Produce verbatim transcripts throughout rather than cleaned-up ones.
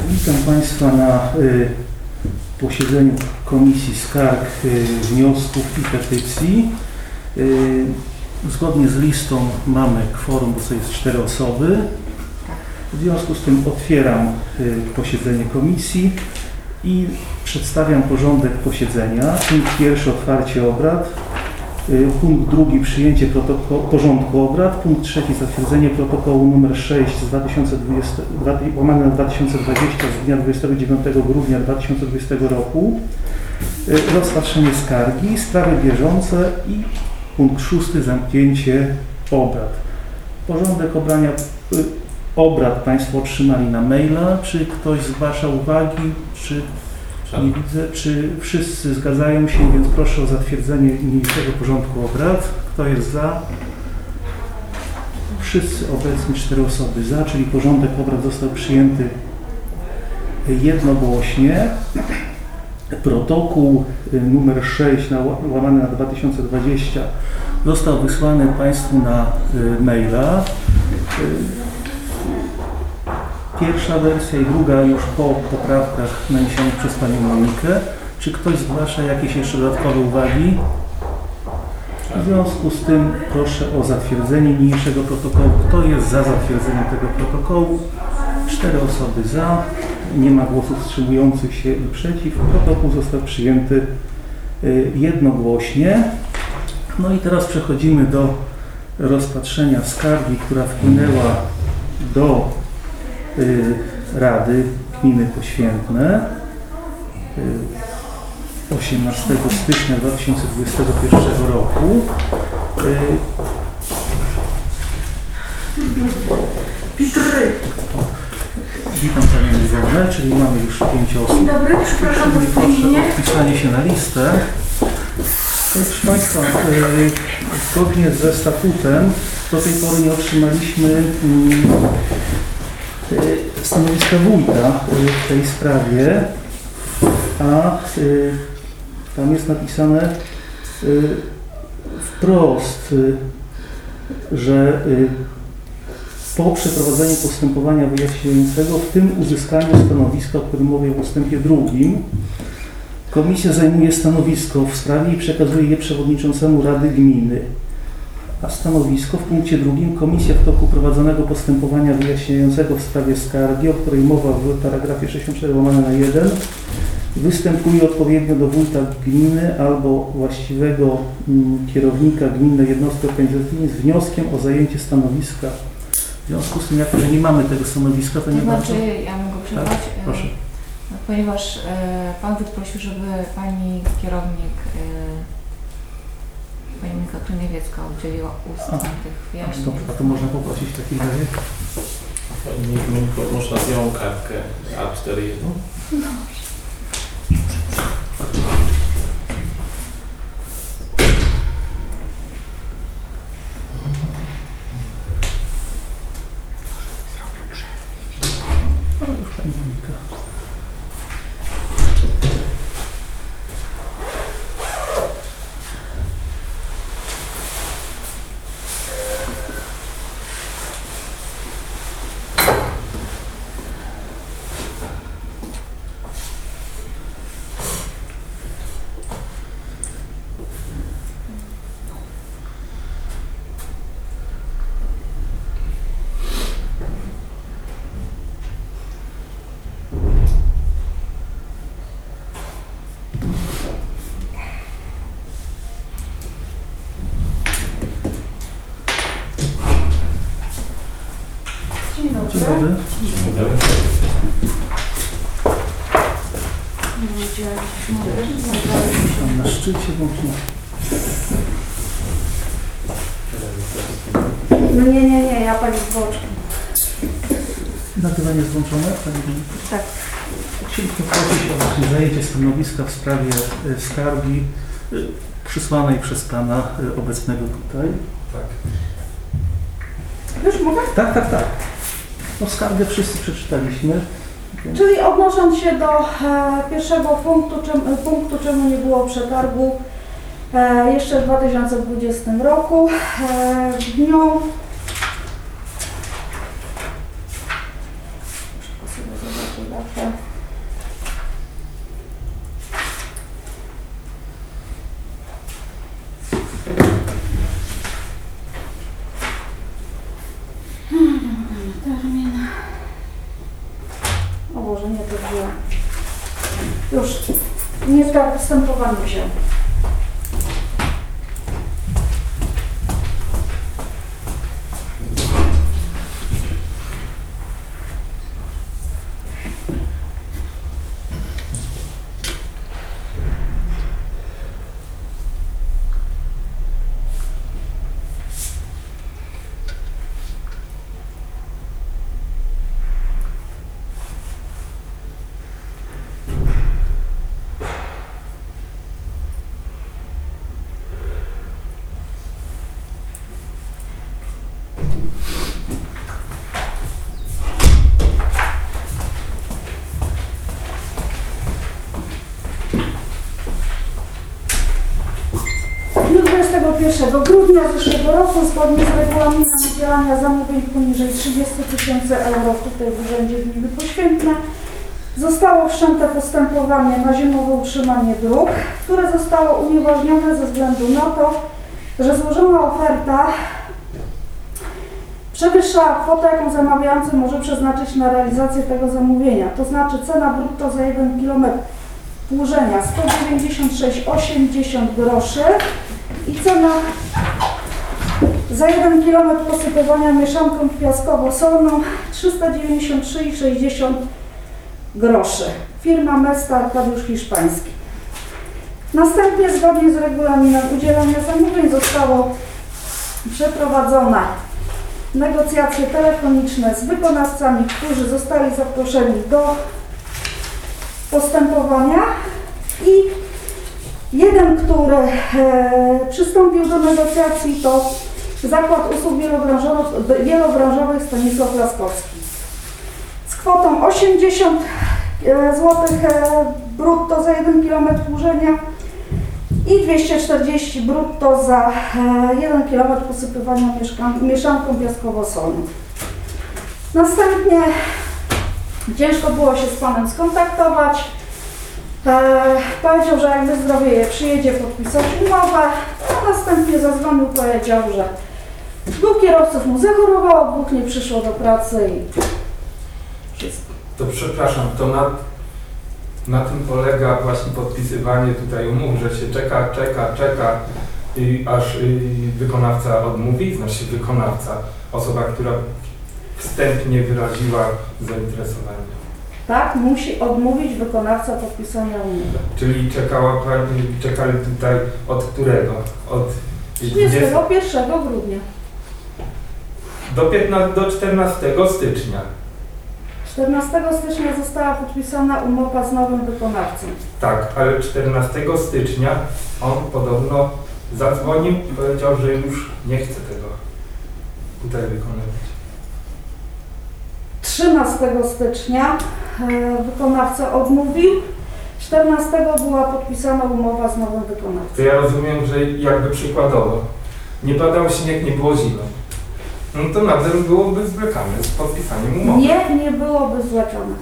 Witam Państwa na y, posiedzeniu Komisji Skarg, y, Wniosków i Petycji. Y, zgodnie z listą mamy kworum, bo to jest cztery osoby. W związku z tym otwieram y, posiedzenie komisji i przedstawiam porządek posiedzenia. Punkt pierwszy, otwarcie obrad. Punkt drugi, przyjęcie porządku obrad. Punkt trzeci, zatwierdzenie protokołu nr sześć z dwa tysiące dwudziestego, łamane na dwa tysiące dwudziestego z dnia dwudziestego dziewiątego grudnia dwa tysiące dwudziestego roku. Rozpatrzenie skargi, sprawy bieżące i punkt szósty, zamknięcie obrad. Porządek obrania, obrad Państwo otrzymali na maila. Czy ktoś zgłasza uwagi? Czy nie widzę, czy wszyscy zgadzają się, więc proszę o zatwierdzenie niniejszego porządku obrad. Kto jest za? Wszyscy obecni, cztery osoby za, czyli porządek obrad został przyjęty jednogłośnie. Protokół numer sześć na łamane na dwa tysiące dwadzieścia został wysłany Państwu na maila. Pierwsza wersja i druga już po poprawkach naniesionych przez Panią Monikę. Czy ktoś zgłasza jakieś jeszcze dodatkowe uwagi? W związku z tym proszę o zatwierdzenie niniejszego protokołu. Kto jest za zatwierdzeniem tego protokołu? Cztery osoby za. Nie ma głosów wstrzymujących się i przeciw. Protokół został przyjęty jednogłośnie. No i teraz przechodzimy do rozpatrzenia skargi, która wpłynęła do Rady Gminy Poświętne osiemnastego stycznia dwa tysiące dwudziestego pierwszego roku. Witam Panią Iwonę, czyli mamy już pięć osób. Dzień dobry, przepraszam za spóźnienie. Proszę o wpisanie się na listę. Proszę Państwa, zgodnie ze statutem do tej pory nie otrzymaliśmy stanowiska wójta w tej sprawie, a tam jest napisane wprost, że po przeprowadzeniu postępowania wyjaśniającego, w tym uzyskaniu stanowiska, o którym mówię w ustępie drugim, komisja zajmuje stanowisko w sprawie i przekazuje je przewodniczącemu Rady Gminy. A stanowisko w punkcie drugim komisja w toku prowadzonego postępowania wyjaśniającego w sprawie skargi, o której mowa w paragrafie sześćdziesiąt cztery łamane na jeden, występuje odpowiednio do wójta gminy albo właściwego mm, kierownika gminnej jednostki organizacyjnej z wnioskiem o zajęcie stanowiska. W związku z tym, jako że nie mamy tego stanowiska, to, to nie znaczy, bardzo... ja mogę przerwać, tak? Proszę. No, ponieważ y, Pan wójt prosił, żeby Pani kierownik y, Pani Monika Kryniewiecka udzieliła ustnych tych wyjaśnień. Dobrze, a to można poprosić w takim razie? Pani Moniko, można białą kartkę A cztery jeden? No. O, już Pani Monika. Dzień dobry. Dzień dobry. Dzień dobry. Tam na szczycie włącznie. No nie, nie, nie, ja Pani z boczki. Nagrywanie jest włączone? Pani Monika? Tak. Chcieliśmy prosić o właśnie zajęcie stanowiska w sprawie y, skargi y, przysłanej przez Pana y, obecnego tutaj. Tak. Już mogę? Tak, tak, tak. No skargę wszyscy przeczytaliśmy. Czyli odnosząc się do e, pierwszego punktu, czym, punktu, czemu nie było przetargu e, jeszcze w dwa tysiące dwudziestym roku, e, w dniu sobie zobaczyć Proszę. Termin. O Boże, nie to było. Już nie w postępowaniu się. dwudziestego pierwszego grudnia zeszłego roku zgodnie z regulaminem udzielania zamówień poniżej trzydziestu tysięcy euro tutaj w Urzędzie Gminy Poświętne zostało wszczęte postępowanie na zimowe utrzymanie dróg, które zostało unieważnione ze względu na to, że złożona oferta przewyższa kwotę, jaką zamawiający może przeznaczyć na realizację tego zamówienia. To znaczy cena brutto za jeden kilometr płużenia sto dziewięćdziesiąt sześć i osiemdziesiąt groszy i cena za jeden kilometr posypywania mieszanką piaskowo-solną trzysta dziewięćdziesiąt trzy i sześćdziesiąt groszy. Firma Mesta Arkadiusz Hiszpański. Następnie zgodnie z regulaminem udzielania zamówień zostało przeprowadzone negocjacje telefoniczne z wykonawcami, którzy zostali zaproszeni do postępowania i jeden, który e, przystąpił do negocjacji, to Zakład Usług Wielobranżowych, wielobranżowych Stanisław Laskowski z kwotą osiemdziesiąt złotych e, brutto za jeden kilometr płużenia i dwieście czterdzieści brutto za e, jeden kilometr posypywania mieszanką piaskowo-solną. Następnie ciężko było się z Panem skontaktować. E, powiedział, że jak wyzdrowieje, przyjedzie podpisać umowę, a następnie zadzwonił, powiedział, że dwóch kierowców mu zachorowało, dwóch nie przyszło do pracy i wszystko. To przepraszam, to na, na tym polega właśnie podpisywanie tutaj umów, że się czeka, czeka, czeka, i aż y, wykonawca odmówi, znaczy wykonawca, osoba, która wstępnie wyraziła zainteresowanie. Tak, musi odmówić wykonawca podpisania umowy. Czyli czekała pani, czekali tutaj od którego? Od trzydziestego pierwszego grudnia. do, piętnastego, do czternastego stycznia. czternastego stycznia została podpisana umowa z nowym wykonawcą. Tak, ale czternastego stycznia on podobno zadzwonił i powiedział, że już nie chce tego tutaj wykonywać. trzynastego stycznia e, wykonawca odmówił, czternastego była podpisana umowa z nowym wykonawcą. To ja rozumiem, że jakby przykładowo nie padał śnieg, nie było zimno. No to nadzór byłoby zwlekany z podpisaniem umowy. Nie, nie byłoby zwleczone.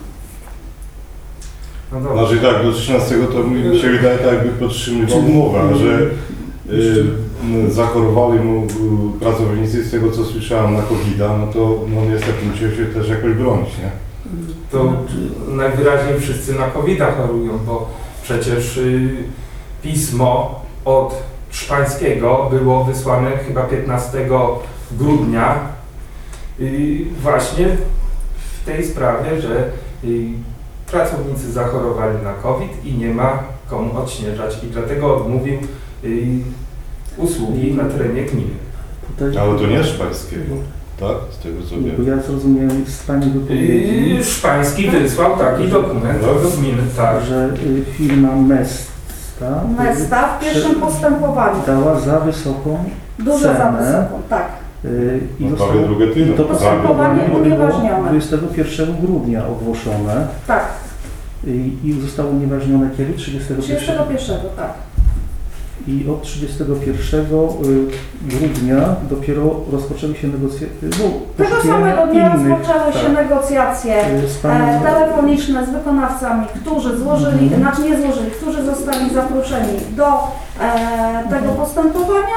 No dobrze. Znaczy tak, do trzynastego to mi się wydaje tak jakby podtrzymywał umowę, że y, zachorowali mu y, pracownicy, z tego co słyszałem, na kowida, no to no niestety musiał się też jakoś bronić, nie? To najwyraźniej wszyscy na kowida chorują, bo przecież y, pismo od Szpańskiego było wysłane chyba piętnastego grudnia y, właśnie w tej sprawie, że y, pracownicy zachorowali na COVID i nie ma komu odśnieżać i dlatego odmówił y, usługi na terenie gminy. Tutaj, Ale to nie Szpańskiego, tak? Z tego co bo wiem. ja zrozumiałem z Pani wypowiedzi, Y, Szpański wysłał taki dokument do gminy, tak. że y, firma Mesta Mesta w pierwszym postępowaniu. dała za wysoką Dużo za cenę. wysoką, tak. y, i No zostało, prawie drugie tyle. i to Postępowanie postępowanie było unieważnione. dwudziestego pierwszego grudnia ogłoszone Tak, y, i zostało unieważnione kiedy? trzydziestego trzydziestego pierwszego. pierwszego, tak. i od trzydziestego pierwszego grudnia dopiero rozpoczęły się negocjacje. No, Tego samego dnia rozpoczęły się tak, negocjacje z panem, e, telefoniczne z wykonawcami, którzy złożyli, Mhm. znaczy nie złożyli, którzy zostali zaproszeni do e, tego postępowania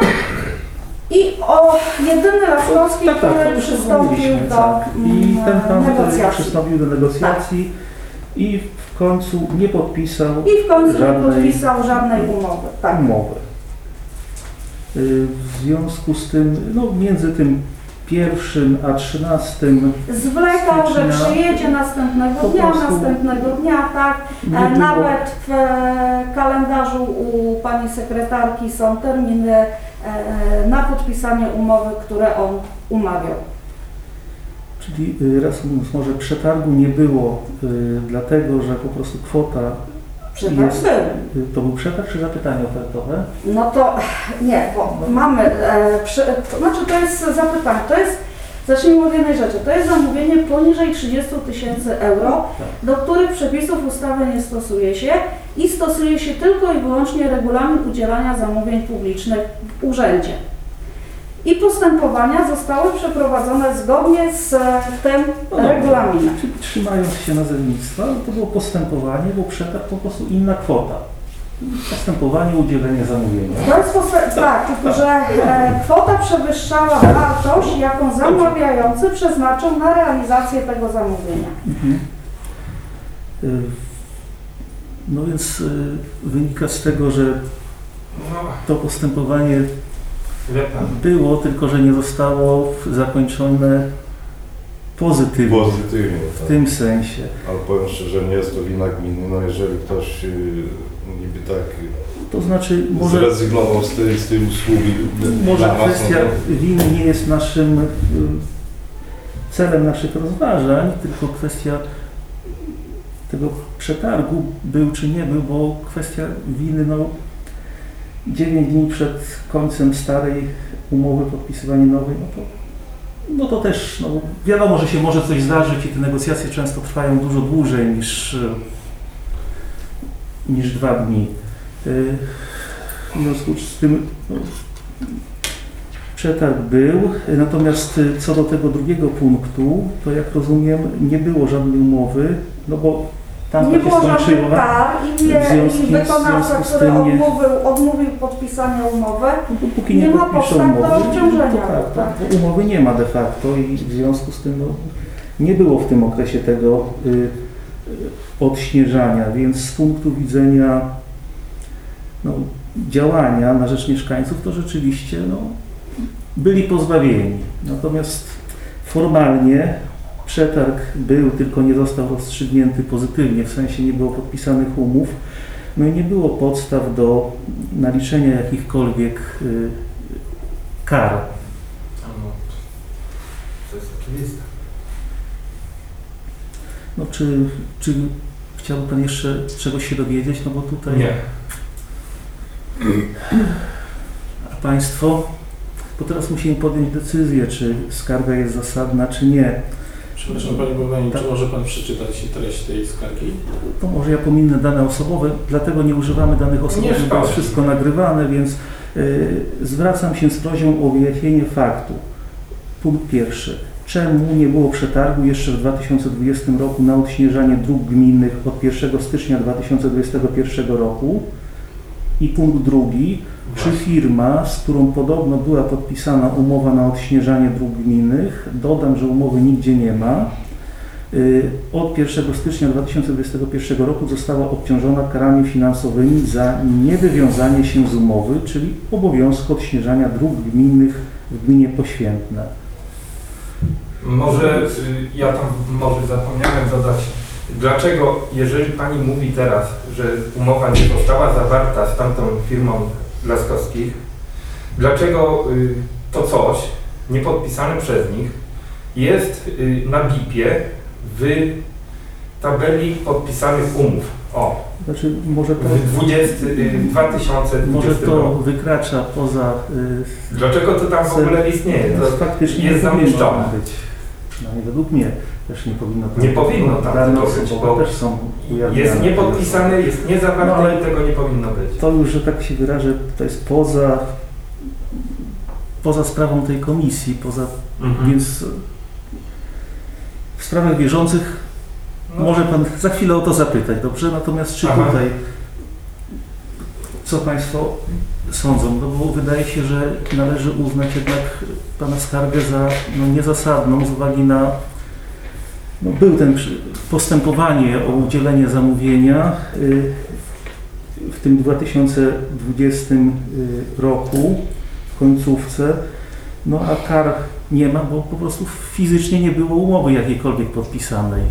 i o jedyny Laskowski, tak, tak, to który już przystąpił rozmawialiśmy, do tak. I mm, ten pan tutaj negocjacji. przystąpił do negocjacji i w końcu nie podpisał I w końcu nie żadnej podpisał żadnej umowy. Tak. umowy. Y, W związku z tym, no między tym pierwszym a trzynastym Zwlekał, że stycznia przyjedzie następnego po dnia, prostu następnego dnia, tak. nie E, było. Nawet w e, kalendarzu u pani sekretarki są terminy e, na podpisanie umowy, które on umawiał. Czyli y, reasumując, może przetargu nie było, y, dlatego że po prostu kwota, Przetarg Jest. był. y, to był przetarg czy zapytanie ofertowe? No to nie, bo mamy, e, przy, to znaczy to jest zapytanie, to jest, zacznijmy od jednej rzeczy, to jest zamówienie poniżej trzydziestu tysięcy euro, do których przepisów ustawy nie stosuje się i stosuje się tylko i wyłącznie regulamin udzielania zamówień publicznych w urzędzie. I postępowania zostały przeprowadzone zgodnie z e, tym No dobrze. regulaminem. Czyli trzymając się nazewnictwa, to było postępowanie, bo przetarg po prostu inna kwota. Postępowanie, udzielenie zamówienia. To jest postęp, tak, tylko że e, kwota przewyższała wartość, jaką zamawiający przeznaczył na realizację tego zamówienia. Mhm. Y, No więc y, wynika z tego, że No, to postępowanie wie pan. było, tylko że nie zostało zakończone pozytywnie. Pozytywnie, W tak. tym sensie. Ale powiem szczerze, nie jest to wina gminy, no jeżeli ktoś yy, niby tak To znaczy może, zrezygnował z tej, z tej usługi. może dla was, kwestia no to- winy nie jest naszym y, celem naszych rozważań, tylko kwestia tego przetargu był czy nie był, bo kwestia winy, no dziewięć dni przed końcem starej umowy, podpisywanie nowej, no to, no to też, no wiadomo, że się może coś zdarzyć i te negocjacje często trwają dużo dłużej niż, y, niż dwa dni. Y, W związku z tym no, przetarg był, natomiast y, co do tego drugiego punktu, to jak rozumiem nie było żadnej umowy, no bo tam Nie to się było żadnych skończyło, kar i, nie, w związku- i wykonawca, w związku z który tym nie- odmówił, odmówił podpisania umowy, no, dopóki nie, nie ma podpiszą podstaw do umowy, obciążenia, to tak, tak. tak, bo umowy nie ma de facto i w związku z tym no, nie było w tym okresie tego y, y, odśnieżania, więc z punktu widzenia no, działania na rzecz mieszkańców to rzeczywiście no, byli pozbawieni. Natomiast formalnie przetarg był, tylko nie został rozstrzygnięty pozytywnie, w sensie nie było podpisanych umów, no i nie było podstaw do naliczenia jakichkolwiek y, kar. No, to jest oczywiste. No czy, czy chciałby Pan jeszcze czegoś się dowiedzieć? No bo tutaj... Nie. A Państwo? Bo teraz musimy podjąć decyzję, czy skarga jest zasadna, czy nie. Przepraszam Panie Burmistrzu, Tak. czy może Pan przeczytać treść tej skargi? To może ja pominę dane osobowe, dlatego nie używamy danych osobowych, bo szkodzi. jest wszystko nagrywane, więc y, zwracam się z prośbą o wyjaśnienie faktu. Punkt pierwszy. Czemu nie było przetargu jeszcze w dwa tysiące dwudziestym roku na odśnieżanie dróg gminnych od pierwszego stycznia dwa tysiące dwudziestego pierwszego roku? I punkt drugi. Czy firma, z którą podobno była podpisana umowa na odśnieżanie dróg gminnych, dodam, że umowy nigdzie nie ma, y, od pierwszego stycznia dwa tysiące dwudziestego pierwszego roku została obciążona karami finansowymi za niewywiązanie się z umowy, czyli obowiązku odśnieżania dróg gminnych w gminie Poświętne. Może y, ja tam może zapomniałem dodać, dlaczego, jeżeli Pani mówi teraz, że umowa nie została zawarta z tamtą firmą Laskowskich, dlaczego y, to coś niepodpisane przez nich jest y, na B I P-ie w tabeli podpisanych umów? O, Znaczy, może to, w dwudziestym, y, dwa tysiące może dwudziestym to roku. wykracza poza... Y, Dlaczego to tam w ogóle istnieje? to To faktycznie jest nie powinno zamieszczone. być. Przynajmniej według mnie też nie powinno to Nie powinno tam Dane tego być, osobowe bo też są ujawniane. Jest niepodpisany, jest niezawarte No, ale- i tego nie powinno być. To już, że tak się wyrażę, to jest poza, poza sprawą tej komisji, poza, Mhm. więc w sprawach bieżących No, może Pan za chwilę o to zapytać, dobrze? Natomiast czy Aha. tutaj, co Państwo sądzą? No bo wydaje się, że należy uznać jednak Pana skargę za no, niezasadną z uwagi na no, był ten przy- postępowanie o udzielenie zamówienia y, w tym dwa tysiące dwudziestym y, roku, w końcówce, no a kar nie ma, bo po prostu fizycznie nie było umowy jakiejkolwiek podpisanej.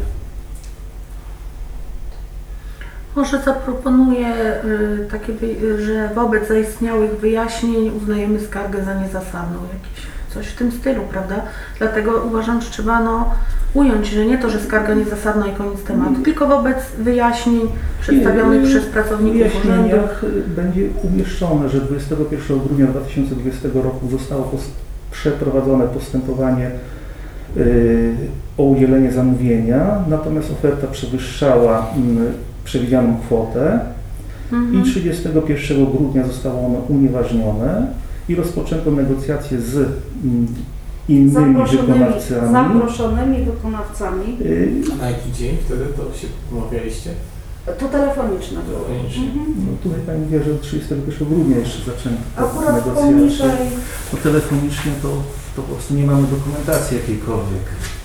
Może zaproponuję y, takie, wy- że wobec zaistniałych wyjaśnień uznajemy skargę za niezasadną. Jakieś, coś w tym stylu, prawda? Dlatego uważam, że trzeba no, ująć, że nie to, że skarga niezasadna i koniec tematu, tylko wobec wyjaśnień przedstawionych Nie, przez W pracowników urzędu. wyjaśnieniach y, będzie umieszczone, że dwudziestego pierwszego grudnia dwa tysiące dwudziestego roku zostało pos- przeprowadzone postępowanie y, o udzielenie zamówienia, natomiast oferta przewyższała mm, przewidzianą kwotę Mhm. i trzydziestego pierwszego grudnia zostało ono unieważnione i rozpoczęto negocjacje z mm, innymi Zaproszonymi, wykonawcami. zaproszonymi wykonawcami. Y, A na jaki dzień wtedy to się umawialiście? To telefoniczne było. Telefonicznie. Mhm. No tutaj Pani wie, że trzydziestego pierwszego grudnia jeszcze zaczęto te Akurat negocjacje. poniżej. No telefonicznie to, to po prostu nie mamy dokumentacji jakiejkolwiek.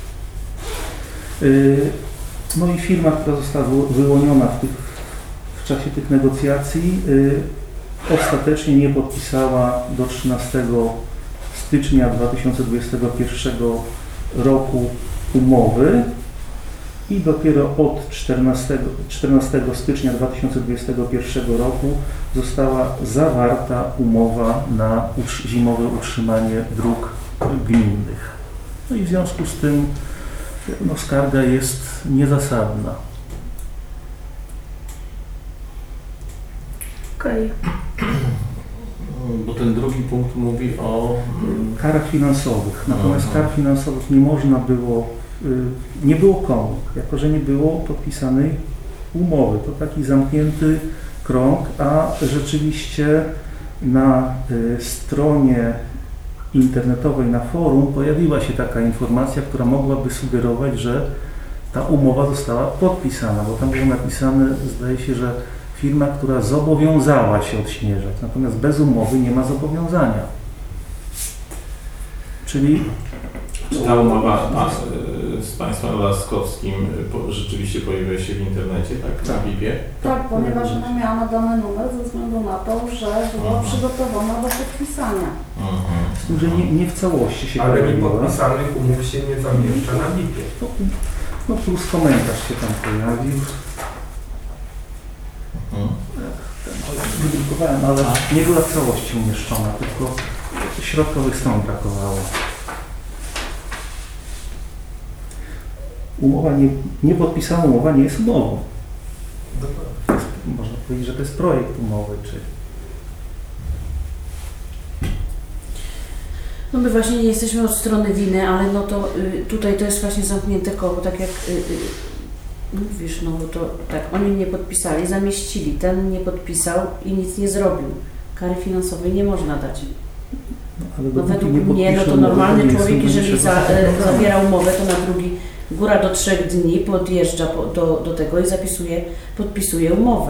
Yy, No i firma, która została wy- wyłoniona w, tych, w czasie tych negocjacji, yy, ostatecznie nie podpisała do trzynastego stycznia dwa tysiące dwudziestego pierwszego roku umowy i dopiero od czternastego, czternastego stycznia dwa tysiące dwudziestego pierwszego roku została zawarta umowa na utrz- zimowe utrzymanie dróg gminnych. No i w związku z tym no, skarga jest niezasadna. Okej. Bo ten drugi punkt mówi o... mm, Karach finansowych. Natomiast Aha. kar finansowych nie można było, y, nie było komu, jako że nie było podpisanej umowy. To taki zamknięty krąg, a rzeczywiście na y, stronie internetowej, na forum pojawiła się taka informacja, która mogłaby sugerować, że ta umowa została podpisana, bo tam było napisane, zdaje się, że firma, która zobowiązała się odśnieżać, natomiast bez umowy nie ma zobowiązania. Czyli Czy ta umowa a, y, z Państwem Laskowskim y, po, rzeczywiście pojawiła się w internecie, tak? Tak. Na Bibie? Tak, ponieważ ona miała nadany numer ze względu na to, że była Mhm. przygotowana do podpisania. Mhm. z tym, że nie, nie w całości się Ale pojawiła. niepodpisanych umów się nie zamieszcza na bipie. No, no plus komentarz się tam pojawił. Mhm. Wydrukowałem, ale nie była w całości umieszczona, tylko środkowych stron brakowało. Umowa nie, niepodpisana umowa nie jest umową. To jest, można powiedzieć, że to jest projekt umowy, czy No my właśnie nie jesteśmy od strony winy, ale no to y, tutaj to jest właśnie zamknięte koło, tak jak y, y, mówisz, no bo to tak, oni nie podpisali, zamieścili, ten nie podpisał i nic nie zrobił. Kary finansowej nie można dać. no, ale No dopóki według nie mnie, no podpisze to umowy, normalny nie jest człowiek, to jeżeli niczego za, e, zobowiązany. zawiera umowę, to na drugi, góra do trzech dni podjeżdża po, do, do tego i zapisuje, podpisuje umowę.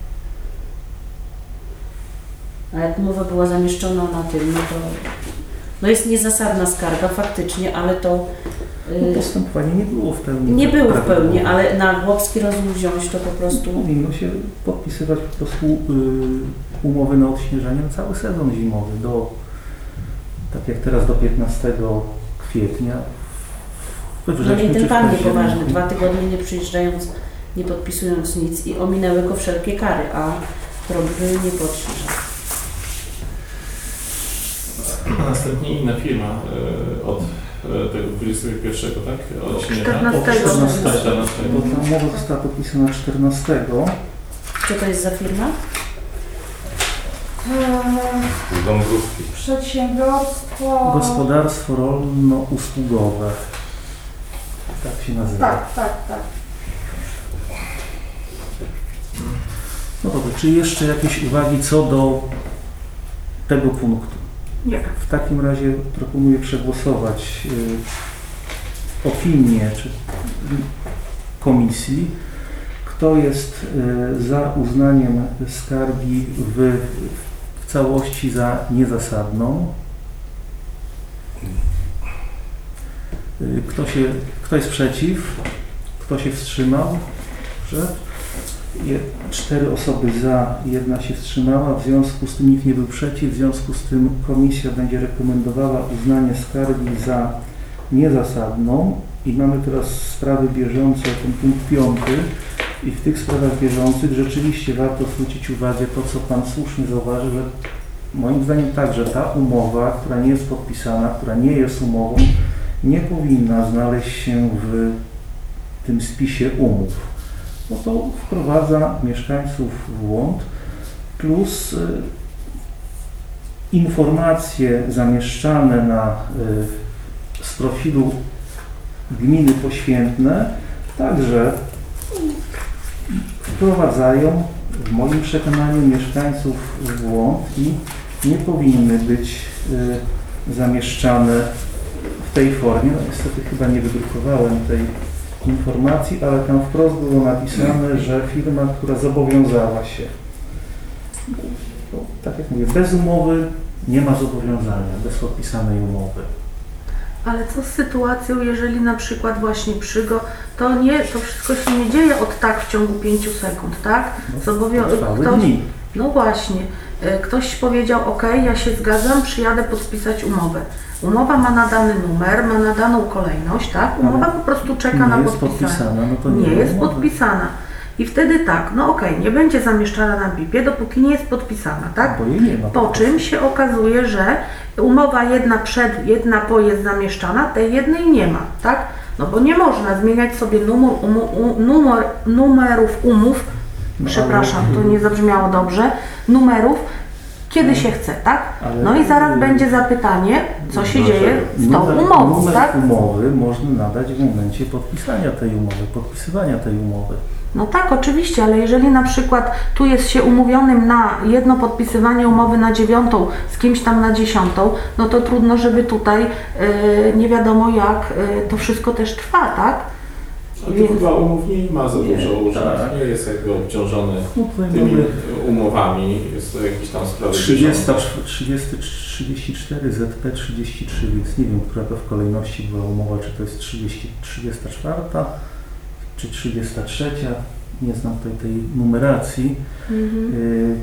A jak umowa była zamieszczona na tym, no to no jest niezasadna skarga faktycznie, ale to No, y, postępowanie nie było w pełni. nie było w prawidłowe. pełni, ale na chłopski rozum wziąć to po prostu. Powinno się podpisywać po prostu y, umowy na odśnieżanie na cały sezon zimowy, do, tak jak teraz do piętnastego kwietnia. We No wrześniu i czy ten w pan październiku. niepoważny, dwa tygodnie nie przyjeżdżając, nie podpisując nic i ominęły go wszelkie kary, a robiły nie podśnieża. A następnie inna firma y, od y, tego dwudziestego pierwszego, tak? Od śniega. czternastego. Od czternastego. czternastego. Bo ta umowa została podpisana czternastego. Co to jest za firma? Eee, Dąbrówki. przedsiębiorstwo... Gospodarstwo rolno-usługowe. Tak się nazywa. Tak, tak, tak. No dobrze, czy jeszcze jakieś uwagi co do tego punktu? Nie. W takim razie proponuję przegłosować y, opinię czy komisji. Kto jest y, za uznaniem skargi w, w całości za niezasadną? Y, Kto, się, kto jest przeciw? Kto się wstrzymał? Dobrze. Je- Cztery osoby za, jedna się wstrzymała, w związku z tym nikt nie był przeciw, w związku z tym komisja będzie rekomendowała uznanie skargi za niezasadną i mamy teraz sprawy bieżące, ten punkt piąty i w tych sprawach bieżących rzeczywiście warto zwrócić uwagę to, co Pan słusznie zauważył, że moim zdaniem tak, że ta umowa, która nie jest podpisana, która nie jest umową, nie powinna znaleźć się w tym spisie umów. No to wprowadza mieszkańców w błąd, plus y, informacje zamieszczane na, y, z profilu gminy poświętne także wprowadzają w moim przekonaniu mieszkańców w błąd i nie powinny być y, zamieszczane w tej formie. No, niestety chyba nie wydrukowałem tej informacji, ale tam wprost było napisane, że firma, która zobowiązała się, no, tak jak mówię, bez umowy nie ma zobowiązania, bez podpisanej umowy. Ale co z sytuacją, jeżeli na przykład właśnie przygo, to nie, to wszystko się nie dzieje od tak w ciągu pięciu sekund, tak? No, Zobowią- trwały ktoś, dni. no właśnie, y, ktoś powiedział, ok, ja się zgadzam, przyjadę podpisać umowę. Umowa ma nadany numer, ma nadaną kolejność, tak? Umowa Ale po prostu czeka nie na jest podpisanie. podpisana, no to nie, Nie ma jest umowy. podpisana. I wtedy tak, no okej, nie będzie zamieszczana na bipie, dopóki nie jest podpisana, tak? Bo jej nie ma. Po czym się okazuje, że umowa jedna przed, jedna po jest zamieszczana, tej jednej nie ma, tak? No bo nie można zmieniać sobie numer, umu, u- numer, numerów umów, No, przepraszam, ale- to nie zabrzmiało dobrze, numerów, kiedy się chce, tak? Ale- No i zaraz będzie zapytanie, co się Dlaczego? dzieje z tą Numer- umową, numer tak? umowy można nadać w momencie podpisania tej umowy, podpisywania tej umowy. No tak, oczywiście, ale jeżeli na przykład tu jest się umówionym na jedno podpisywanie umowy na dziewiątą, z kimś tam na dziesiątą, no to trudno, żeby tutaj yy, nie wiadomo jak yy, to wszystko też trwa, tak? Ale Więc- to chyba umów nie ma za Nie, dużo używać, tak. nie jest jakby obciążony No tutaj tymi mamy umowami, jest to jakieś tam sprawy trzydzieści, bieżące. trzydzieści, trzydzieści cztery, Z P trzydzieści trzy, więc nie wiem, która to w kolejności była umowa, czy to jest trzydzieści, trzydziesta czwarta, czy trzydziesta trzecia, nie znam tutaj tej numeracji. Mhm. Yy,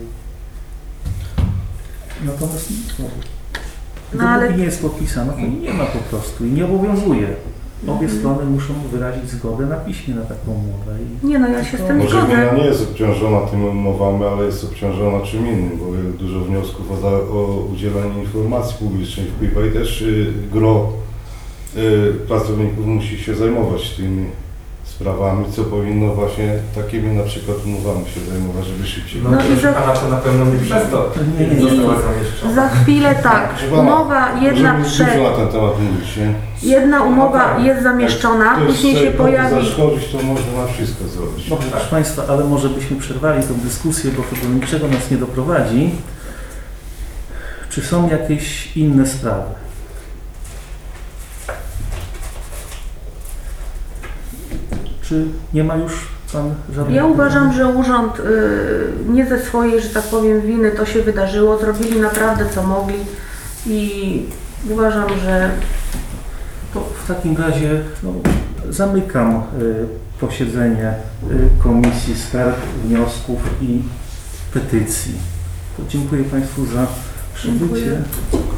Natomiast no, No, ale- dopóki nie jest podpisana, to nie ma po prostu i nie obowiązuje. Obie Mhm. strony muszą wyrazić zgodę na piśmie na taką umowę. I Nie no, ja się z tym Może zgodzę. gmina nie jest obciążona tymi umowami, ale jest obciążona czym innym, bo dużo wniosków o, za, o udzielanie informacji publicznej wpływa i też y, gro y, pracowników musi się zajmować tymi sprawami, co powinno właśnie takimi na przykład umowami się zajmować, żeby szybciej. No, No no i proszę za- pana, to na pewno nie przez to Nie, nie, nie nie. została zamieszczona. Za chwilę tak, Proszę pana, umowa jedna możemy przed, dużo na ten temat mówić, nie? jedna umowa jest zamieszczona, Jak ktoś później chce się komuś pojawi. zaszkodzić, to można na wszystko zrobić. Dobrze, proszę Państwa, ale może byśmy przerwali tę dyskusję, bo to do niczego nas nie doprowadzi. Czy są jakieś inne sprawy? Czy nie ma już Pan żadnych Ja uważam, pytań? że urząd y, nie ze swojej, że tak powiem, winy to się wydarzyło. Zrobili naprawdę co mogli i uważam, że To w takim razie no, zamykam y, posiedzenie y, Komisji Skarg, Wniosków i Petycji. To dziękuję Państwu za przybycie. Dziękuję.